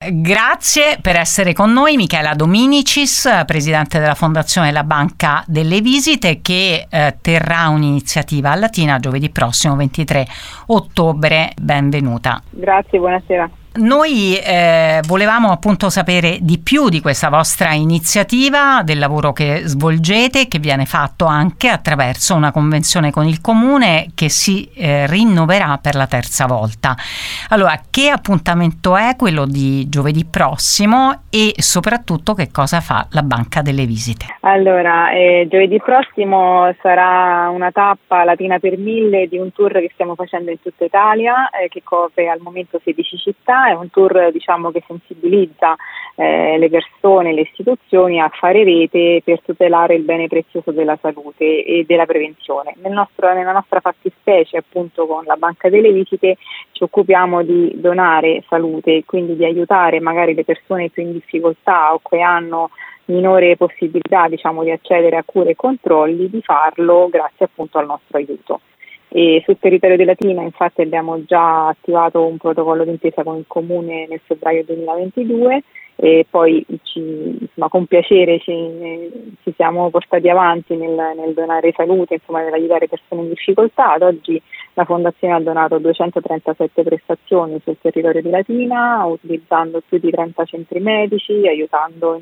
Grazie per essere con noi, Michela Dominicis, presidente della Fondazione La Banca delle Visite, che terrà un'iniziativa a Latina giovedì prossimo 23 ottobre. Benvenuta. Grazie, buonasera. Noi volevamo appunto sapere di più di questa vostra iniziativa, del lavoro che svolgete, che viene fatto anche attraverso una convenzione con il Comune che si rinnoverà per la terza volta. Allora, che appuntamento è quello di giovedì prossimo e soprattutto che cosa fa la Banca delle Visite? Allora, giovedì prossimo sarà una tappa Latina per 1000 di un tour che stiamo facendo in tutta Italia, che copre al momento 16 città. È un tour che sensibilizza le persone, le istituzioni a fare rete per tutelare il bene prezioso della salute e della prevenzione. Nella nostra fattispecie, appunto, con la Banca delle Visite ci occupiamo di donare salute, quindi di aiutare magari le persone più in difficoltà o che hanno minore possibilità di accedere a cure e controlli, di farlo grazie appunto al nostro aiuto. E sul territorio di Latina infatti abbiamo già attivato un protocollo d'intesa con il Comune nel febbraio 2022 e poi con piacere ci siamo portati avanti nel donare salute, nell'aiutare persone in difficoltà. Ad oggi la Fondazione ha donato 237 prestazioni sul territorio di Latina, utilizzando più di 30 centri medici, aiutando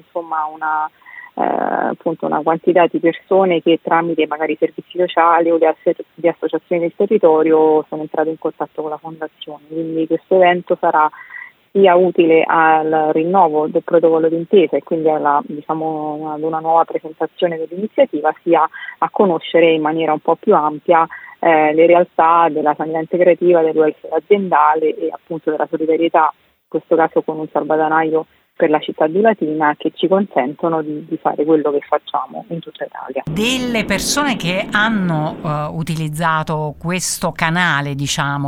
una quantità di persone che tramite magari servizi sociali o di associazioni del territorio sono entrate in contatto con la Fondazione. Quindi questo evento sarà sia utile al rinnovo del protocollo d'intesa e quindi ad una nuova presentazione dell'iniziativa, sia a conoscere in maniera un po' più ampia le realtà della sanità integrativa, del welfare aziendale e appunto della solidarietà, in questo caso con un salvadanaio per la città di Latina, che ci consentono di fare quello che facciamo in tutta Italia. Delle persone che hanno utilizzato questo canale,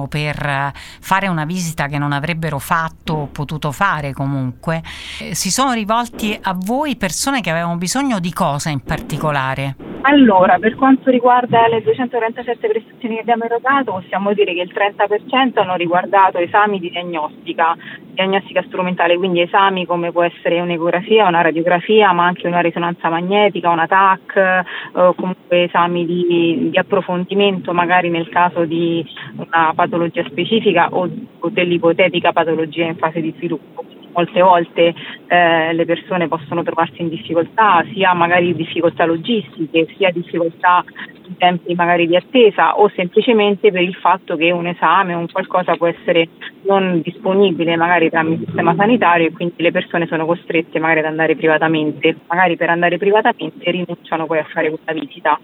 per fare una visita che non avrebbero potuto fare comunque, si sono rivolti a voi persone che avevano bisogno di cosa in particolare? Allora, per quanto riguarda le 237 prestazioni che abbiamo erogato, possiamo dire che il 30% hanno riguardato esami di diagnostica strumentale, quindi esami come può essere un'ecografia, una radiografia, ma anche una risonanza magnetica, una TAC, comunque esami di approfondimento, magari nel caso di una patologia specifica o dell'ipotetica patologia in fase di sviluppo. Molte volte le persone possono trovarsi in difficoltà, sia magari difficoltà logistiche, sia difficoltà in tempi magari di attesa, o semplicemente per il fatto che un esame o un qualcosa può essere non disponibile magari tramite il sistema sanitario e quindi le persone sono costrette magari ad andare privatamente. Magari per andare privatamente rinunciano poi a fare questa visita.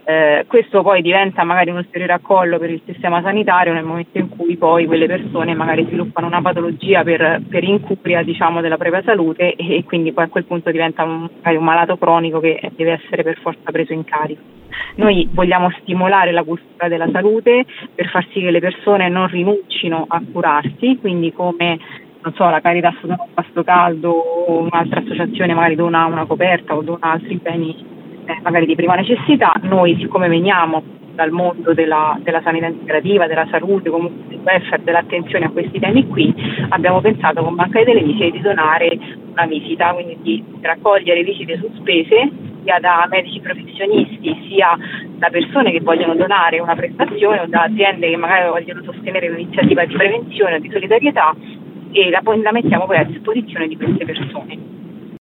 Questo poi diventa magari un ulteriore accollo per il sistema sanitario nel momento in cui poi quelle persone magari sviluppano una patologia per incuria della propria salute e quindi poi a quel punto diventa magari un malato cronico che deve essere per forza preso in carico. Noi vogliamo stimolare la cultura della salute per far sì che le persone non rinuncino a curarsi, quindi come la Caritas dona un pasto caldo o un'altra associazione magari dona una coperta o dona altri beni magari di prima necessità. Noi, siccome veniamo dal mondo della sanità integrativa, della salute, comunque del welfare, dell'attenzione a questi temi qui, abbiamo pensato con Banca delle Visite di donare una visita, quindi di raccogliere visite sospese sia da medici professionisti sia da persone che vogliono donare una prestazione o da aziende che magari vogliono sostenere un'iniziativa di prevenzione o di solidarietà, e la mettiamo poi a disposizione di queste persone.